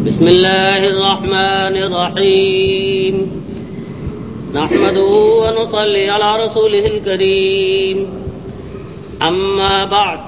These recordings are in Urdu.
بسم الله الرحمن الرحيم نحمده ونصلي على رسوله الكريم أما بعد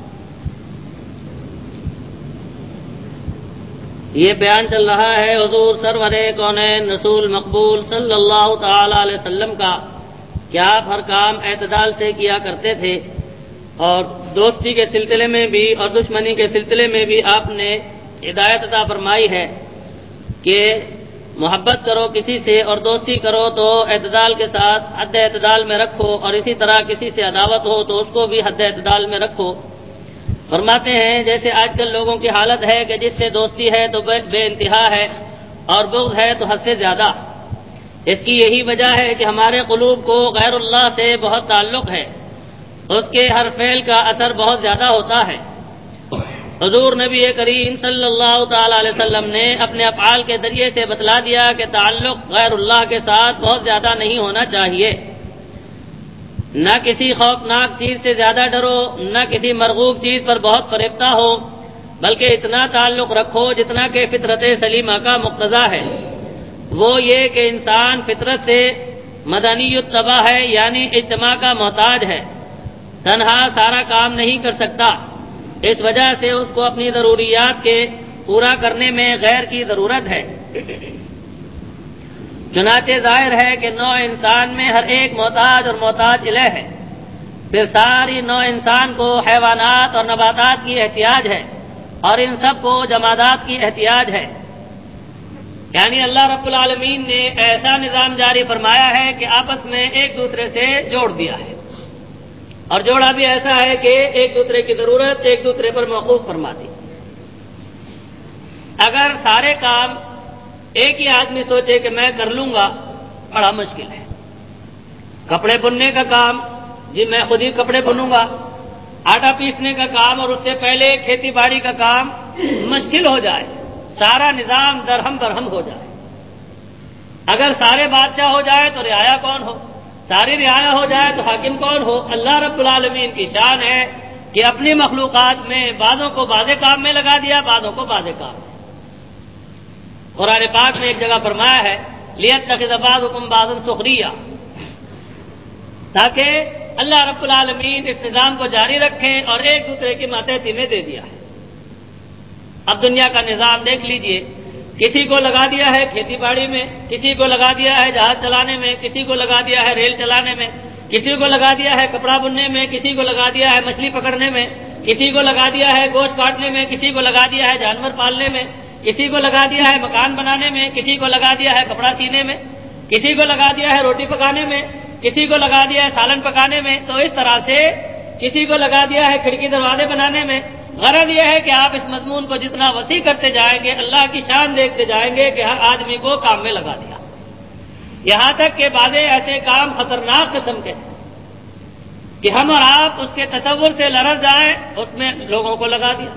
یہ بیان چل رہا ہے حضور سرور کونین رسول مقبول صلی اللہ تعالی علیہ وسلم کا کہ آپ ہر کام اعتدال سے کیا کرتے تھے، اور دوستی کے سلسلے میں بھی اور دشمنی کے سلسلے میں بھی آپ نے ہدایت عطا فرمائی ہے کہ محبت کرو کسی سے اور دوستی کرو تو اعتدال کے ساتھ حد اعتدال میں رکھو، اور اسی طرح کسی سے عداوت ہو تو اس کو بھی حد اعتدال میں رکھو۔ فرماتے ہیں جیسے آج کل لوگوں کی حالت ہے کہ جس سے دوستی ہے تو بے انتہا ہے اور بغض ہے تو حد سے زیادہ۔ اس کی یہی وجہ ہے کہ ہمارے قلوب کو غیر اللہ سے بہت تعلق ہے، اس کے ہر فعل کا اثر بہت زیادہ ہوتا ہے۔ حضور نبی کریم صلی اللہ تعالی علیہ وسلم نے اپنے افعال کے ذریعے سے بتلا دیا کہ تعلق غیر اللہ کے ساتھ بہت زیادہ نہیں ہونا چاہیے۔ نہ کسی خوفناک چیز سے زیادہ ڈرو، نہ کسی مرغوب چیز پر بہت فریفتہ ہو، بلکہ اتنا تعلق رکھو جتنا کہ فطرت سلیمہ کا مقتضا ہے۔ وہ یہ کہ انسان فطرت سے مدنی الطبع ہے، یعنی اجتماع کا محتاج ہے، تنہا سارا کام نہیں کر سکتا۔ اس وجہ سے اس کو اپنی ضروریات کے پورا کرنے میں غیر کی ضرورت ہے۔ چنانچہ ظاہر ہے کہ نوع انسان میں ہر ایک محتاج اور محتاج الہ ہے، پھر ساری نوع انسان کو حیوانات اور نباتات کی احتیاج ہے، اور ان سب کو جمادات کی احتیاج ہے۔ یعنی اللہ رب العالمین نے ایسا نظام جاری فرمایا ہے کہ آپس میں ایک دوسرے سے جوڑ دیا ہے، اور جوڑا بھی ایسا ہے کہ ایک دوسرے کی ضرورت ایک دوسرے پر موقوف فرما دی۔ اگر سارے کام ایک ہی آدمی سوچے کہ میں کر لوں گا، بڑا مشکل ہے۔ کپڑے بننے کا کام، جی میں خود ہی کپڑے بنوں گا، آٹا پیسنے کا کام اور اس سے پہلے کھیتی باڑی کا کام مشکل ہو جائے، سارا نظام درہم برہم ہو جائے۔ اگر سارے بادشاہ ہو جائے تو رعایا کون ہو؟ ساری رعایا ہو جائے تو حاکم کون ہو؟ اللہ رب العالمین کی شان ہے کہ اپنی مخلوقات میں بعضوں کو بعض کام میں لگا دیا، بعضوں کو بعض کام میں۔ قرآن پاک میں ایک جگہ فرمایا ہے لیتخذ بعضکم بعضا سخریا، تاکہ اللہ رب العالمین اس نظام کو جاری رکھیں اور ایک دوسرے کی ماتحتی میں دے دیا ہے۔ اب دنیا کا نظام دیکھ لیجئے، کسی کو لگا دیا ہے کھیتی باڑی میں، کسی کو لگا دیا ہے جہاز چلانے میں، کسی کو لگا دیا ہے ریل چلانے میں، کسی کو لگا دیا ہے کپڑا بننے میں، کسی کو لگا دیا ہے مچھلی پکڑنے میں، کسی کو لگا دیا ہے گوشت کاٹنے میں، کسی کو لگا دیا ہے جانور پالنے میں، کسی کو لگا دیا ہے مکان بنانے میں، کسی کو لگا دیا ہے کپڑا سینے میں، کسی کو لگا دیا ہے روٹی پکانے میں، کسی کو لگا دیا ہے سالن پکانے میں۔ تو اس طرح سے کسی کو لگا دیا ہے کھڑکی دروازے بنانے میں۔ غرض یہ ہے کہ آپ اس مضمون کو جتنا وسیع کرتے جائیں گے، اللہ کی شان دیکھتے جائیں گے کہ ہر آدمی کو کام میں لگا دیا، یہاں تک کہ بعض ایسے کام خطرناک قسم کے کہ ہم اور آپ اس کے تصور سے لرز جائیں، اس میں لوگوں کو لگا دیا۔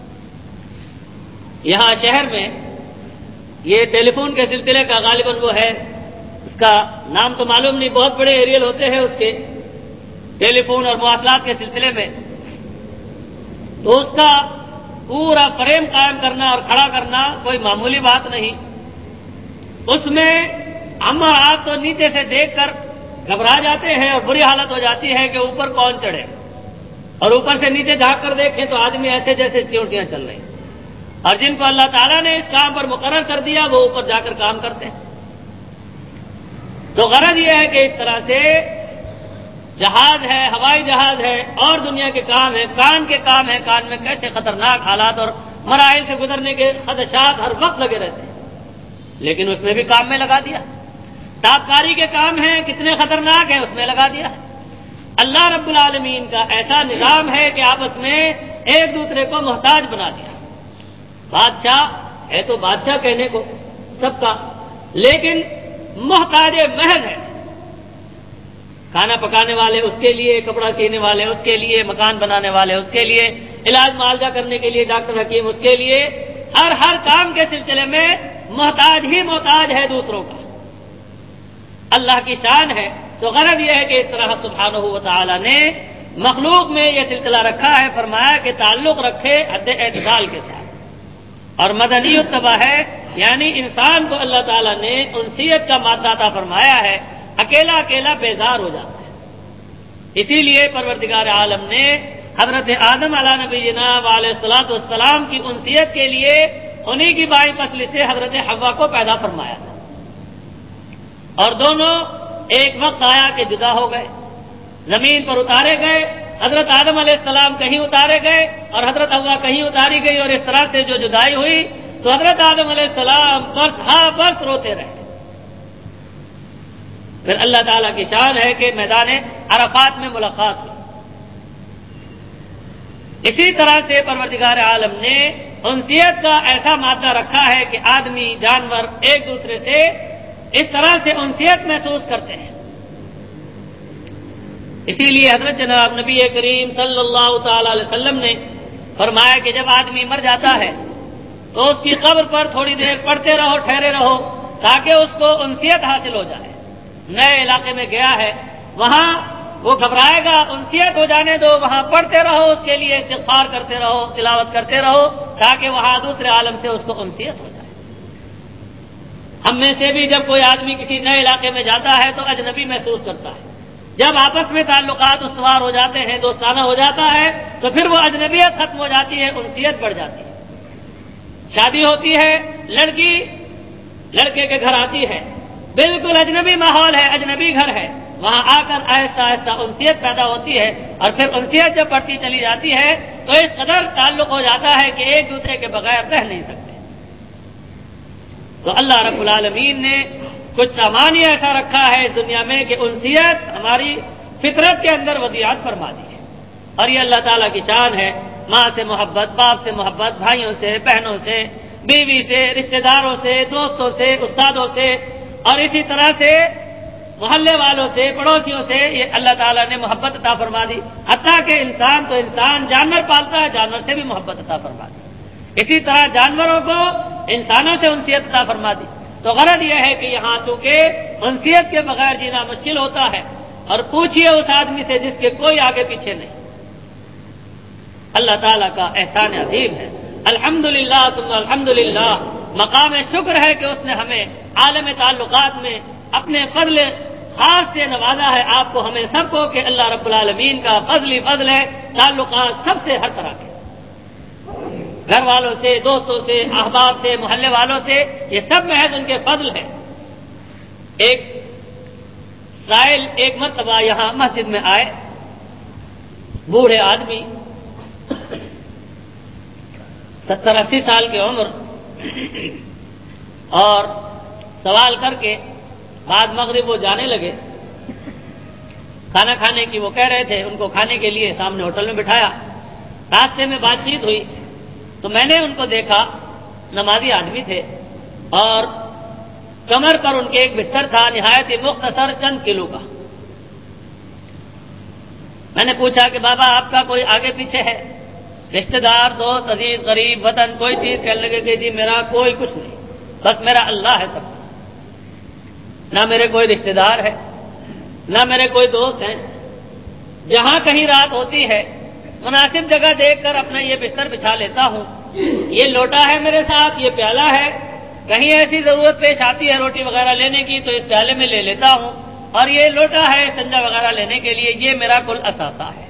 یہاں شہر میں یہ ٹیلی فون کے سلسلے کا غالباً وہ ہے، اس کا نام تو معلوم نہیں، بہت بڑے ایریل ہوتے ہیں اس کے ٹیلی فون اور مواصلات کے سلسلے میں، تو اس کا پورا فریم قائم کرنا اور کھڑا کرنا کوئی معمولی بات نہیں۔ اس میں ہم اور آپ تو نیچے سے دیکھ کر گھبرا جاتے ہیں اور بری حالت ہو جاتی ہے کہ اوپر کون چڑھے، اور اوپر سے نیچے جھانک کر دیکھیں تو آدمی ایسے جیسے چیونٹیاں چل رہی ہیں، اور جن کو اللہ تعالیٰ نے اس کام پر مقرر کر دیا وہ اوپر جا کر کام کرتے ہیں۔ تو غرض یہ ہے کہ اس طرح سے جہاز ہے، ہوائی جہاز ہے، اور دنیا کے کام ہیں، کان کے کام ہیں، کان میں کیسے خطرناک حالات اور مراحل سے گزرنے کے خدشات ہر وقت لگے رہتے ہیں، لیکن اس میں بھی کام میں لگا دیا۔ تابکاری کے کام ہیں، کتنے خطرناک ہیں، اس میں لگا دیا۔ اللہ رب العالمین کا ایسا نظام ہے کہ آپس میں ایک دوسرے کو محتاج بنا دیا۔ بادشاہ ہے تو بادشاہ کہنے کو سب کا، لیکن محتاج محض ہے۔ کھانا پکانے والے اس کے لیے، کپڑا سینے والے اس کے لیے، مکان بنانے والے اس کے لیے، علاج معالجہ کرنے کے لیے ڈاکٹر حکیم اس کے لیے، ہر کام کے سلسلے میں محتاج ہی محتاج ہے دوسروں کا۔ اللہ کی شان ہے۔ تو غرض یہ ہے کہ اس طرح سبحانہ و تعالی نے مخلوق میں یہ سلسلہ رکھا ہے، فرمایا کہ تعلق رکھے حد اعتدال کے ساتھ۔ اور مدنی الطبع ہے، یعنی انسان کو اللہ تعالیٰ نے انسیت کا مادہ عطا فرمایا ہے، اکیلا اکیلا بیزار ہو جاتا ہے۔ اسی لیے پروردگار عالم نے حضرت آدم علیہ نبینا علیہ الصلوۃ والسلام کی انسیت کے لیے انہی کی بائیں پسل سے حضرت حوا کو پیدا فرمایا تھا، اور دونوں ایک وقت آیا کہ جدا ہو گئے، زمین پر اتارے گئے، حضرت آدم علیہ السلام کہیں اتارے گئے اور حضرت حوا کہیں اتاری گئی، اور اس طرح سے جو جدائی ہوئی تو حضرت آدم علیہ السلام برس ہاں برس روتے رہے۔ پھر اللہ تعالیٰ کی شان ہے کہ میدان عرفات میں ملاقات ہوئی۔ اسی طرح سے پروردگار عالم نے انسیت کا ایسا مادہ رکھا ہے کہ آدمی جانور ایک دوسرے سے اس طرح سے انسیت محسوس کرتے ہیں۔ اسی لیے حضرت جناب نبی کریم صلی اللہ تعالی علیہ وسلم نے فرمایا کہ جب آدمی مر جاتا ہے تو اس کی قبر پر تھوڑی دیر پڑتے رہو، ٹھہرے رہو، تاکہ اس کو انسیت حاصل ہو جائے۔ نئے علاقے میں گیا ہے، وہاں وہ گھبرائے گا، انسیت ہو جانے دو، وہاں پڑھتے رہو، اس کے لیے استغفار کرتے رہو، تلاوت کرتے رہو، تاکہ وہاں دوسرے عالم سے اس کو انسیت ہو جائے۔ ہم میں سے بھی جب کوئی آدمی کسی نئے علاقے میں جاتا ہے تو اجنبی محسوس کرتا ہے، جب آپس میں تعلقات استوار ہو جاتے ہیں، دوستانہ ہو جاتا ہے، تو پھر وہ اجنبیت ختم ہو جاتی ہے، انسیت بڑھ جاتی ہے۔ شادی ہوتی ہے، لڑکی لڑکے کے گھر آتی ہے، بالکل اجنبی ماحول ہے، اجنبی گھر ہے، وہاں آ کر آہستہ آہستہ انسیت پیدا ہوتی ہے، اور پھر انسیت جب بڑھتی چلی جاتی ہے تو اس قدر تعلق ہو جاتا ہے کہ ایک دوسرے کے بغیر رہ نہیں سکتے۔ تو اللہ رب العالمین نے کچھ سامان ہی ایسا رکھا ہے اس دنیا میں کہ انسیت ہماری فطرت کے اندر ودیعت فرما دی ہے، اور یہ اللہ تعالیٰ کی شان ہے۔ ماں سے محبت، باپ سے محبت، بھائیوں سے، بہنوں سے، بیوی سے، رشتہ داروں سے، دوستوں سے، استادوں سے، اور اسی طرح سے محلے والوں سے، پڑوسیوں سے، یہ اللہ تعالیٰ نے محبت عطا فرما دی۔ حتیٰ کہ انسان تو انسان جانور پالتا ہے، جانور سے بھی محبت عطا فرما دی، اسی طرح جانوروں کو انسانوں سے انسیت عطا فرما دی۔ تو غرض یہ ہے کہ یہاں چونکہ انسیت کے بغیر جینا مشکل ہوتا ہے، اور پوچھئے اس آدمی سے جس کے کوئی آگے پیچھے نہیں۔ اللہ تعالیٰ کا احسان عظیم ہے، الحمدللہ ثم الحمدللہ۔ مقام شکر ہے کہ اس نے ہمیں عالم تعلقات میں اپنے فضل خاص سے نوازا ہے، آپ کو، ہمیں سب کو، کہ اللہ رب العالمین کا فضل ہی فضل ہے، تعلقات سب سے ہر طرح کے، گھر والوں سے، دوستوں سے، احباب سے، محلے والوں سے، یہ سب محض ان کے فضل ہے۔ ایک سائل ایک مرتبہ یہاں مسجد میں آئے، بوڑھے آدمی، 70-80 سال کی عمر، اور سوال کر کے بعد مغرب وہ جانے لگے۔ کھانا کھانے کی وہ کہہ رہے تھے، ان کو کھانے کے لیے سامنے ہوٹل میں بٹھایا، راستے میں بات چیت ہوئی تو میں نے ان کو دیکھا، نمازی آدمی تھے، اور کمر پر ان کے ایک بستر تھا، نہایت ہی مختصر، چند کلو کا۔ میں نے پوچھا کہ بابا آپ کا کوئی آگے پیچھے ہے؟ رشتہ دار، دوست، عزیز، غریب، وطن، کوئی چیز؟ کہنے لگے کہ جی میرا کوئی کچھ نہیں، بس میرا اللہ ہے سب، نہ میرے کوئی رشتہ دار ہے، نہ میرے کوئی دوست ہیں۔ جہاں کہیں رات ہوتی ہے مناسب جگہ دیکھ کر اپنا یہ بستر بچھا لیتا ہوں، یہ لوٹا ہے میرے ساتھ، یہ پیالہ ہے، کہیں ایسی ضرورت پیش آتی ہے روٹی وغیرہ لینے کی تو اس پیالے میں لے لیتا ہوں، اور یہ لوٹا ہے سنجا وغیرہ لینے کے لیے، یہ میرا کل اثاثہ ہے۔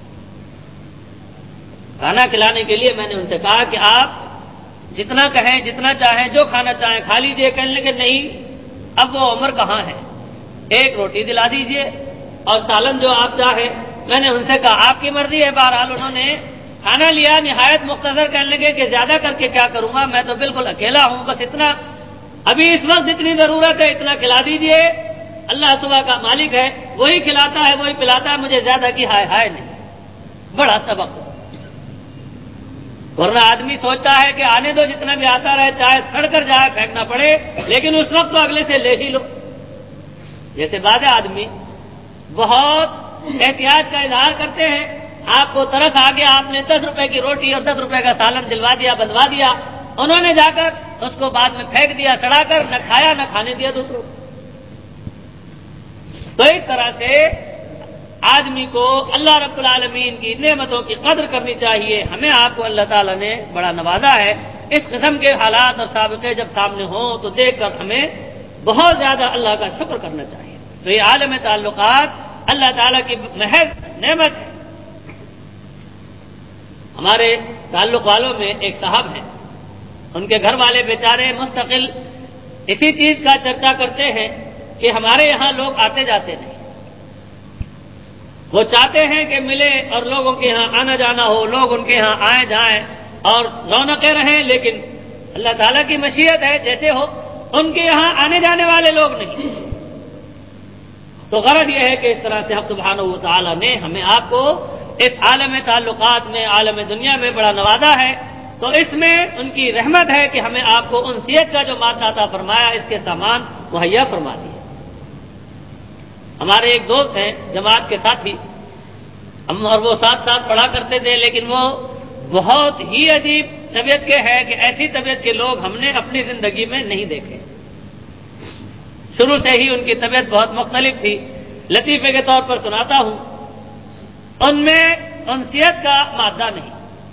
کھانا کھلانے کے لیے میں نے ان سے کہا کہ آپ جتنا کہیں، جتنا چاہیں، جو کھانا چاہیں کھا لیجیے۔ کہنے لگے نہیں، اب وہ عمر کہاں ہے، ایک روٹی دلا دیجیے اور سالن جو آپ چاہیں۔ میں نے ان سے کہا آپ کی مرضی ہے۔ بہرحال انہوں نے کھانا لیا، نہایت مختصر، کہنے لگے کہ زیادہ کر کے کیا کروں گا، میں تو بالکل اکیلا ہوں، بس اتنا ابھی اس وقت جتنی ضرورت ہے اتنا کھلا دیجیے، اللہ صبح کا مالک ہے، وہی کھلاتا ہے، وہی پلاتا ہے، مجھے زیادہ کی ہائے ہائے نہیں۔ بڑا سبق، ورنہ آدمی سوچتا ہے کہ آنے دو، جتنا بھی آتا رہے، چاہے سڑ کر جائے، پھینکنا پڑے، لیکن اس وقت تو اگلے سے لے ہی لو۔ جیسے بعض آدمی بہت احتیاط کا اظہار کرتے ہیں، آپ کو ترس آ گیا، آپ نے 10 روپے کی روٹی اور 10 روپے کا سالن دلوا دیا، بندوا دیا، انہوں نے جا کر اس کو بعد میں پھینک دیا، سڑا کر، نہ کھایا نہ کھانے دیا دوسروں کو۔ تو اس طرح سے آدمی کو اللہ رب العالمین کی نعمتوں کی قدر کرنی چاہیے۔ ہمیں آپ کو اللہ تعالیٰ نے بڑا نوازا ہے، اس قسم کے حالات اور سابقے جب سامنے ہوں تو دیکھ کر ہمیں بہت زیادہ اللہ کا شکر کرنا چاہیے۔ تو یہ عالم تعلقات اللہ تعالیٰ کی محض نعمت ہے۔ ہمارے تعلق والوں میں ایک صاحب ہیں، ان کے گھر والے بیچارے مستقل اسی چیز کا چرچا کرتے ہیں کہ ہمارے یہاں لوگ آتے جاتے نہیں، وہ چاہتے ہیں کہ ملے اور لوگوں کے یہاں آنا جانا ہو، لوگ ان کے یہاں آئیں جائیں اور رونقیں رہیں، لیکن اللہ تعالیٰ کی مشیت ہے جیسے ہو، ان کے یہاں آنے جانے والے لوگ نہیں۔ تو غرض یہ ہے کہ اس طرح سے حق سبحانہ و تعالیٰ نے ہمیں آپ کو اس عالم تعلقات میں، عالم دنیا میں بڑا نوازا ہے، تو اس میں ان کی رحمت ہے کہ ہمیں آپ کو انسیت کا جو مادہ عطا فرمایا، اس کے سامان مہیا فرما دیے۔ ہمارے ایک دوست ہیں جماعت کے ساتھی، ہم اور وہ ساتھ ساتھ پڑھا کرتے تھے، لیکن وہ بہت ہی عجیب طبیعت کے ہیں کہ ایسی طبیعت کے لوگ ہم نے اپنی زندگی میں نہیں دیکھے۔ شروع سے ہی ان کی طبیعت بہت مختلف تھی، لطیفے کے طور پر سناتا ہوں، ان میں انسیت کا مادہ نہیں،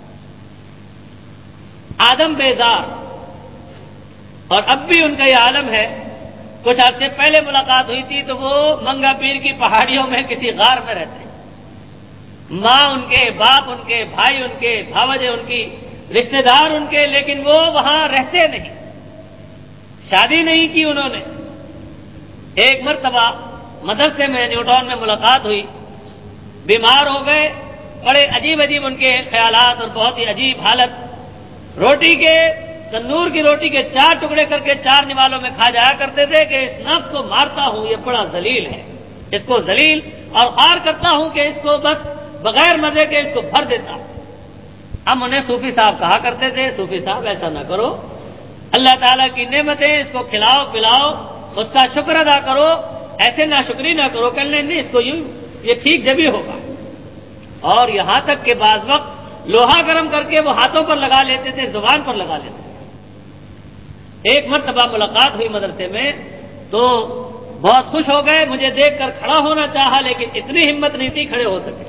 آدم بیزار، اور اب بھی ان کا یہ عالم ہے۔ کچھ عرصے پہلے ملاقات ہوئی تھی تو وہ منگا پیر کی پہاڑیوں میں کسی غار میں رہتے ہیں، ماں ان کے، باپ ان کے، بھائی ان کے، بھاوجے ان کی، رشتہ دار ان کے، لیکن وہ وہاں رہتے نہیں، شادی نہیں کی انہوں نے۔ ایک مرتبہ مدرسے میں نیوٹن میں ملاقات ہوئی، بیمار ہو گئے، بڑے عجیب عجیب ان کے خیالات اور بہت ہی عجیب حالت۔ روٹی کے، تندور کی روٹی کے 4 ٹکڑے کر کے 4 نوالوں میں کھا جایا کرتے تھے کہ اس نفس کو مارتا ہوں، یہ بڑا ذلیل ہے، اس کو ذلیل اور خوار کرتا ہوں کہ اس کو بس بغیر مزے کے اس کو بھر دیتا۔ ہم انہیں صوفی صاحب کہا کرتے تھے، صوفی صاحب ایسا نہ کرو، اللہ تعالیٰ کی نعمتیں، اس کو کھلاؤ پلاؤ، اس کا شکر ادا کرو، ایسے ناشکری نہ کرو، کہنے نہیں اس کو یوں، یہ ٹھیک جبھی ہوگا۔ اور یہاں تک کہ بعض وقت لوہا گرم کر کے وہ ہاتھوں پر لگا لیتے تھے، زبان پر لگا لیتے تھے۔ ایک مرتبہ ملاقات ہوئی مدرسے میں تو بہت خوش ہو گئے، مجھے دیکھ کر کھڑا ہونا چاہا، لیکن اتنی ہمت نہیں تھی کھڑے ہو سکے،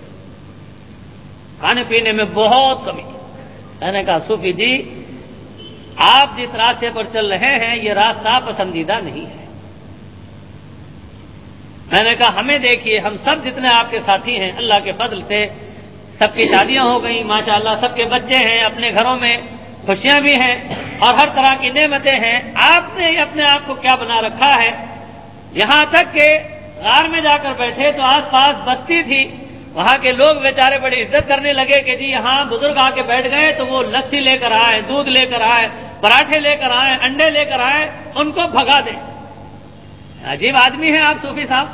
کھانے پینے میں بہت کمی۔ میں نے کہا صوفی جی، آپ جس راستے پر چل رہے ہیں یہ راستہ پسندیدہ نہیں ہے۔ میں نے کہا ہمیں دیکھیے، ہم سب جتنے آپ کے ساتھی ہیں، اللہ کے فضل سے سب کی شادیاں ہو گئیں ماشاءاللہ، سب کے بچے ہیں، اپنے گھروں میں خوشیاں بھی ہیں اور ہر طرح کی نعمتیں ہیں۔ آپ نے اپنے آپ کو کیا بنا رکھا ہے؟ یہاں تک کہ غار میں جا کر بیٹھے تو آس پاس بستی تھی، وہاں کے لوگ بیچارے بڑی عزت کرنے لگے کہ جی یہاں بزرگ آ کے بیٹھ گئے تو وہ لسی لے کر آئے، دودھ لے کر آئے، پراٹھے لے کر آئے، انڈے لے کر آئے، ان کو بھگا دیں۔ عجیب آدمی ہیں آپ صوفی صاحب۔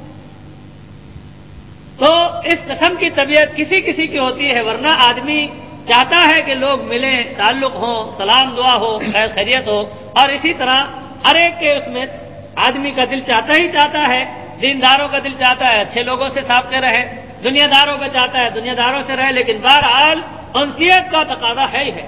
تو اس قسم کی طبیعت کسی کسی کی ہوتی ہے، ورنہ آدمی چاہتا ہے کہ لوگ ملیں، تعلق ہوں، سلام دعا ہو، خیر خیریت ہو، اور اسی طرح ہر ایک کے اس میں آدمی کا دل چاہتا ہے، دینداروں کا دل چاہتا ہے اچھے لوگوں سے سابقے رہے، دنیا داروں کا چاہتا ہے دنیا داروں سے رہے، لیکن بہرحال انسیت کا تقاضا ہے ہی ہے۔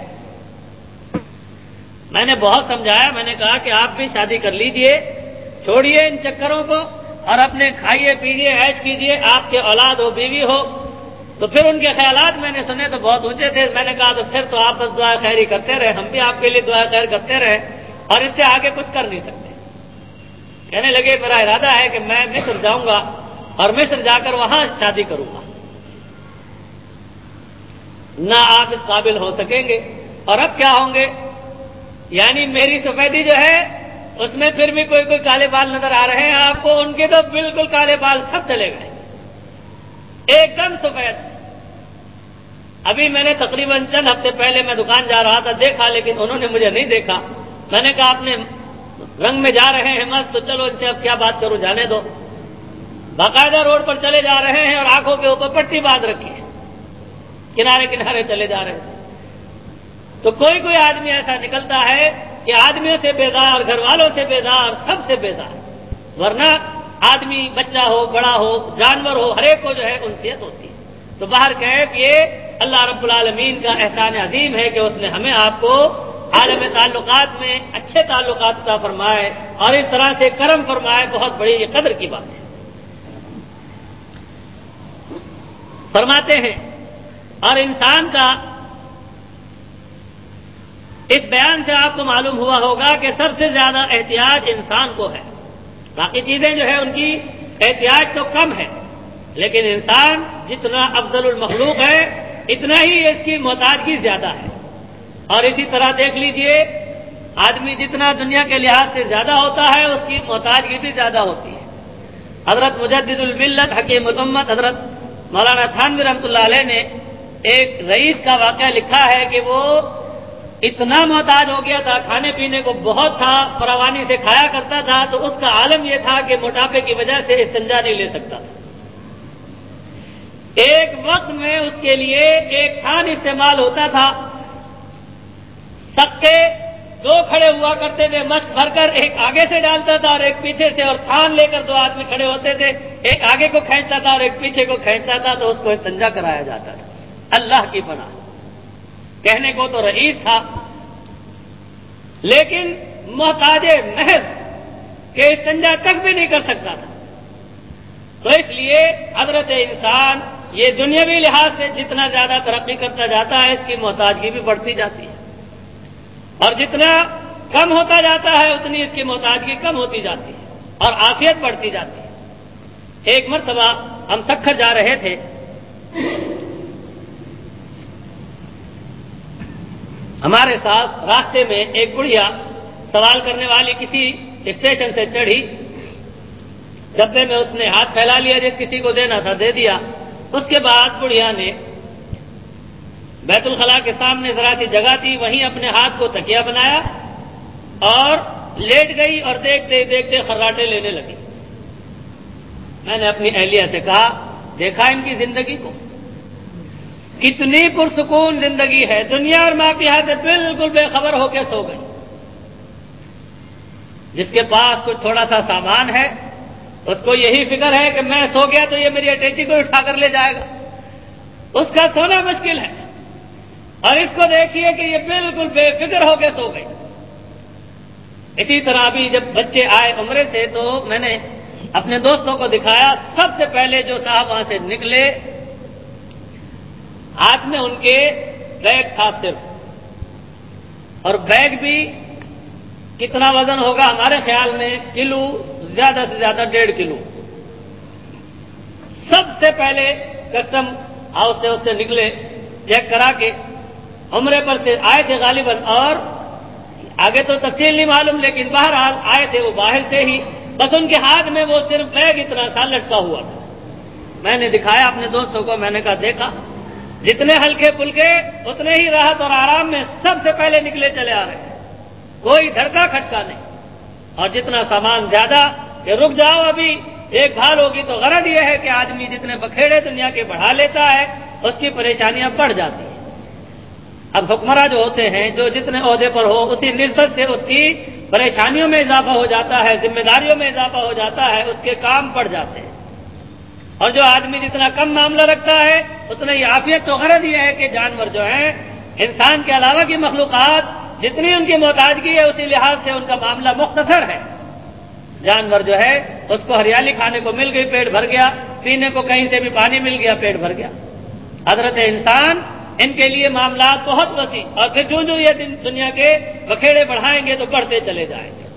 میں نے بہت سمجھایا، میں نے کہا کہ آپ بھی شادی کر لیجئے، چھوڑیے ان چکروں کو اور اپنے کھائیے پیجیے عیش کیجیے، آپ کے اولاد ہو، بیوی ہو۔ تو پھر ان کے خیالات میں نے سنے تو بہت اونچے تھے۔ میں نے کہا تو پھر تو آپ بس دعا خیر ہی کرتے رہے، ہم بھی آپ کے لیے دعا خیر کرتے رہے اور اس سے آگے کچھ کر نہیں سکتے۔ کہنے لگے میرا ارادہ ہے کہ میں مصر جاؤں گا اور مصر جا کر وہاں شادی کروں گا، نہ آپ اس قابل ہو سکیں گے۔ اور اب کیا ہوں گے؟ یعنی میری سفیدی جو ہے اس میں پھر بھی کوئی کالے بال نظر آ رہے ہیں آپ کو، ان کے تو بالکل کالے بال سب چلے گئے، ایک دم سفید۔ ابھی میں نے تقریباً چند ہفتے پہلے میں دکان جا رہا تھا، دیکھا، لیکن انہوں نے مجھے نہیں دیکھا۔ میں نے کہا اپنے رنگ میں جا رہے ہیں مست، تو چلو ان سے اب کیا بات کروں، جانے دو۔ باقاعدہ روڈ پر چلے جا رہے ہیں اور آنکھوں کے اوپر پٹی باندھ رکھی ہے، کنارے کنارے چلے جا رہے ہیں۔ تو کوئی آدمی ایسا نکلتا ہے کہ آدمیوں سے بیزار، گھر والوں سے بیزار، سب سے بیزار، ورنہ آدمی بچہ ہو، بڑا ہو، جانور ہو، ہر ایک کو جو ہے انسیت ہوتی ہے۔ تو باہر کیف یہ اللہ رب العالمین کا احسان عظیم ہے کہ اس نے ہمیں آپ کو عالم تعلقات میں اچھے تعلقات عطا فرمائے اور اس طرح سے کرم فرمائے، بہت بڑی یہ قدر کی بات ہے۔ فرماتے ہیں اور انسان کا اس بیان سے آپ کو معلوم ہوا ہوگا کہ سب سے زیادہ احتیاج انسان کو ہے. باقی چیزیں جو ہے ان کی احتیاج تو کم ہے، لیکن انسان جتنا افضل المخلوق ہے اتنا ہی اس کی محتاجگی زیادہ ہے. اور اسی طرح دیکھ لیجئے، آدمی جتنا دنیا کے لحاظ سے زیادہ ہوتا ہے اس کی محتاجگی بھی زیادہ ہوتی ہے. حضرت مجدد الملت حکیم الامت حضرت مولانا تھانوی رحمۃ اللہ علیہ نے ایک رئیس کا واقعہ لکھا ہے کہ وہ اتنا محتاج ہو گیا تھا، کھانے پینے کو بہت تھا، فراوانی سے کھایا کرتا تھا، تو اس کا عالم یہ تھا کہ موٹاپے کی وجہ سے استنجا نہیں لے سکتا تھا. ایک وقت میں اس کے لیے ایک تھان استعمال ہوتا تھا. سکے دو کھڑے ہوا کرتے تھے مشق بھر کر، ایک آگے سے ڈالتا تھا اور ایک پیچھے سے، اور تھان لے کر دو آدمی کھڑے ہوتے تھے، ایک آگے کو کھینچتا تھا اور ایک پیچھے کو کھینچتا تھا، تو اس کو استنجا کرایا جاتا تھا. اللہ کی پناہ، کہنے کو تو رئیس تھا لیکن محتاج محض کہ استنجا تک بھی نہیں کر سکتا تھا. تو اس لیے حضرت انسان یہ دنیاوی لحاظ سے جتنا زیادہ ترقی کرتا جاتا ہے اس کی محتاجگی بھی بڑھتی جاتی ہے، اور جتنا کم ہوتا جاتا ہے اتنی اس کی محتاجگی کم ہوتی جاتی ہے اور عافیت بڑھتی جاتی ہے. ایک مرتبہ ہم سکھر جا رہے تھے، ہمارے ساتھ راستے میں ایک بڑھیا سوال کرنے والی کسی اسٹیشن سے چڑھی، ڈبے میں اس نے ہاتھ پھیلا لیا، جس کسی کو دینا تھا دے دیا. اس کے بعد بڑھیا نے بیت الخلاء کے سامنے ذرا سی جگہ تھی، وہیں اپنے ہاتھ کو تکیہ بنایا اور لیٹ گئی اور دیکھتے دیکھتے خراٹے لینے لگی. میں نے اپنی اہلیہ سے کہا، دیکھا ان کی زندگی کو، کتنی پرسکون زندگی ہے، دنیا اور ماں کی حد بالکل بے خبر ہو کے سو گئی. جس کے پاس کچھ تھوڑا سا سامان ہے اس کو یہی فکر ہے کہ میں سو گیا تو یہ میری اٹیچی کو اٹھا کر لے جائے گا، اس کا سونا مشکل ہے. اور اس کو دیکھیے کہ یہ بالکل بے فکر ہو کے سو گئی. اسی طرح ابھی جب بچے آئے عمرے سے تو میں نے اپنے دوستوں کو دکھایا، سب سے پہلے جو صاحب وہاں سے نکلے ہاتھ میں ان کے بیگ تھا صرف، اور بیگ بھی کتنا وزن ہوگا ہمارے خیال میں کلو، زیادہ سے زیادہ 1.5 کلو. سب سے پہلے کسٹم ہاؤس سے اس سے نکلے، چیک کرا کے عمرے پر سے آئے تھے غالباً، اور آگے تو تفصیل نہیں معلوم لیکن بہرحال آئے تھے وہ باہر سے ہی، بس ان کے ہاتھ میں وہ صرف بیگ اتنا سا لٹکا ہوا تھا. میں نے دکھایا اپنے دوستوں کو، میں نے کہا دیکھا، جتنے ہلکے پھلکے اتنے ہی راحت اور آرام میں سب سے پہلے نکلے چلے آ رہے ہیں، کوئی دھڑکا کھٹکا نہیں. اور جتنا سامان زیادہ کہ رک جاؤ ابھی ایک بھال ہوگی، تو غرض یہ ہے کہ آدمی جتنے بکھیڑے دنیا کے بڑھا لیتا ہے اس کی پریشانیاں بڑھ جاتی ہیں. اب حکمراں جو ہوتے ہیں، جو جتنے عہدے پر ہو اسی نسبت سے اس کی پریشانیوں میں اضافہ ہو جاتا ہے، ذمہ داریوں میں اضافہ ہو جاتا ہے، اس کے کام بڑھ جاتے ہیں. اور جو آدمی جتنا کم معاملہ رکھتا ہے اتنا ہی عافیت. تو غرض یہ ہے کہ جانور جو ہیں، انسان کے علاوہ کی مخلوقات جتنی ان کی محتاجگی ہے اسی لحاظ سے ان کا معاملہ مختصر ہے. جانور جو ہے اس کو ہریالی کھانے کو مل گئی پیٹ بھر گیا، پینے کو کہیں سے بھی پانی مل گیا پیٹ بھر گیا. حضرت انسان ان کے لیے معاملات بہت وسیع، اور پھر جو یہ دنیا کے بکھیڑے بڑھائیں گے تو بڑھتے چلے جائیں گے.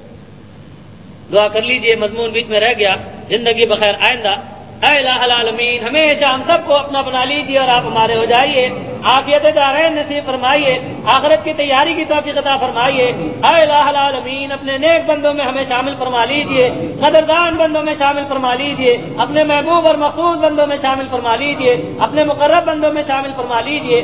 دعا کر لیجئے، مضمون بیچ میں رہ گیا، زندگی بخیر آئندہ. اے الہ العالمین، ہمیشہ ہم سب کو اپنا بنا لیجیے اور آپ ہمارے ہو جائیے. عافیت دارین نصیب فرمائیے، آخرت کی تیاری کی توفیق عطا فرمائیے. اے الہ العالمین، اپنے نیک بندوں میں ہمیں شامل فرما لیجیے، قدردان بندوں میں شامل فرما لیجیے، اپنے محبوب اور مقصود بندوں میں شامل فرما لیجیے، اپنے مقرب بندوں میں شامل فرما لیجیے.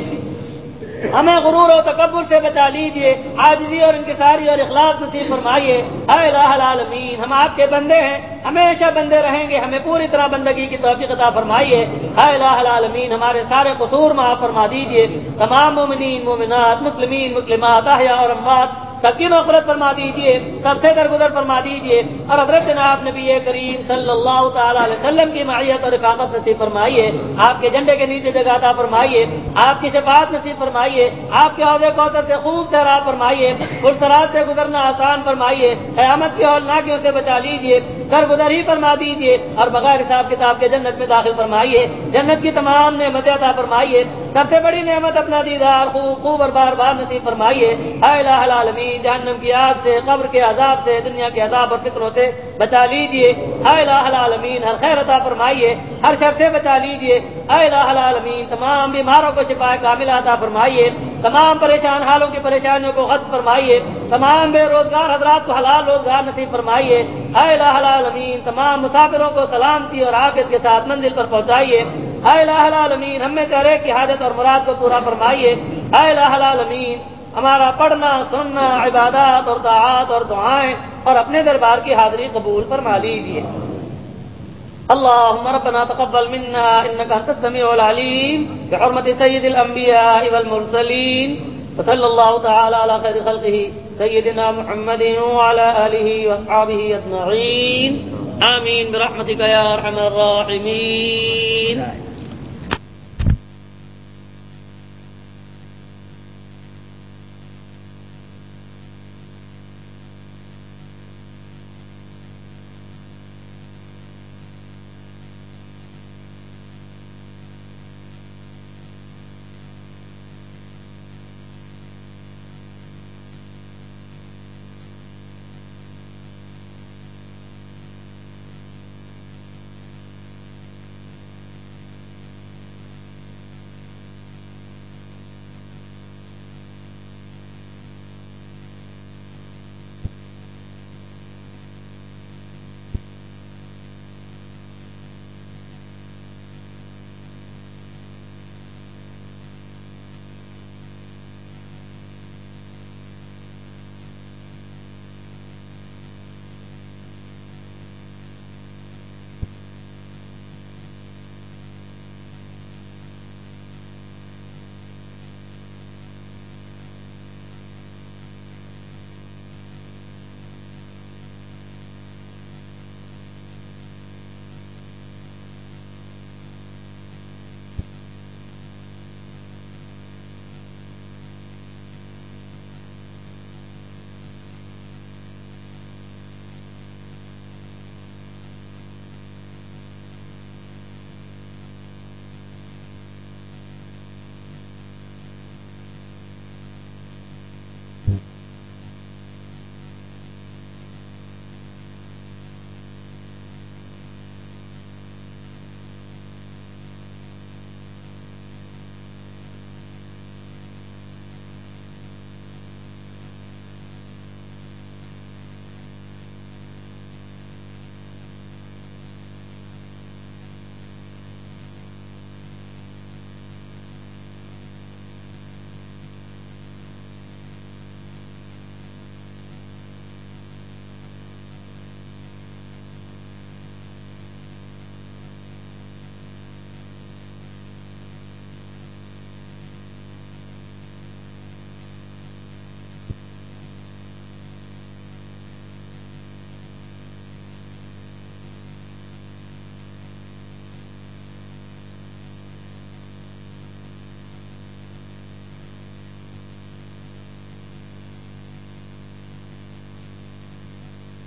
ہمیں غرور و تکبر سے بچا لیجیے، عاجزی اور انکساری اور اخلاص نصیب فرمائیے. اے الہ العالمین، ہم آپ کے بندے ہیں، ہمیشہ بندے رہیں گے، ہمیں پوری طرح بندگی کی توفیق عطا فرمائیے. اے الہ العالمین، ہمارے سارے قصور معاف فرما دیجیے. تمام مومنین مومنات مسلمین مسلمات احیاء اور اموات سب کی مغفرت فرما دیجیے، سب سے درگزر فرما دیجیے، اور حضرت جناب نبی کریم صلی اللہ تعالی علیہ وسلم کی معیت اور رفاقت نصیب فرمائیے. آپ کے جھنڈے کے نیچے جگہ عطا فرمائیے، آپ کی شفاعت نصیب فرمائیے، آپ کے عہدے کوثر سے خوب سیراب فرمائیے، پرسرات سے گزرنا آسان فرمائیے، قیامت کی ہولناکیوں سے بچا لیجیے، درگزر ہی فرما دیجیے، اور بغیر حساب کتاب کے جنت میں داخل فرمائیے. جنت کی تمام نعمتیں عطا فرمائیے، سب سے بڑی نعمت اپنا دیدار خوب اور بار بار نصیب فرمائیے. اے الہ العالمین جہنم کی آگ سے، قبر کے عذاب سے، دنیا کے عذاب اور فتنوں سے بچا لیجیے. اے الہ العالمین ہر خیر عطا فرمائیے، ہر شر سے بچا لیجیے. اے الہ العالمین تمام بیماروں کو شفا کاملہ عطا فرمائیے، تمام پریشان حالوں کی پریشانیوں کو ختم فرمائیے، تمام بے روزگار حضرات کو حلال روزگار نصیب فرمائیے. اے الہ العالمین تمام مسافروں کو سلامتی اور عافیت کے ساتھ منزل پر پہنچائیے. اے الہ العالمین ہم میں سے ہر ایک کی حاجت اور مراد کو پورا فرمائیے. اے الہ العالمین ہمارا پڑھنا سننا عبادات اور طاعات اور دعائیں اور اپنے دربار کی حاضری قبول فرما لیجیے. اللهم ربنا تقبل منا انك انت السميع العليم بحرمة سيد الانبياء والمرسلين وصلى الله تعالى على خير خلقه سيدنا محمد وعلى اله واصحابه اجمعين آمين برحمتك يا ارحم الراحمين.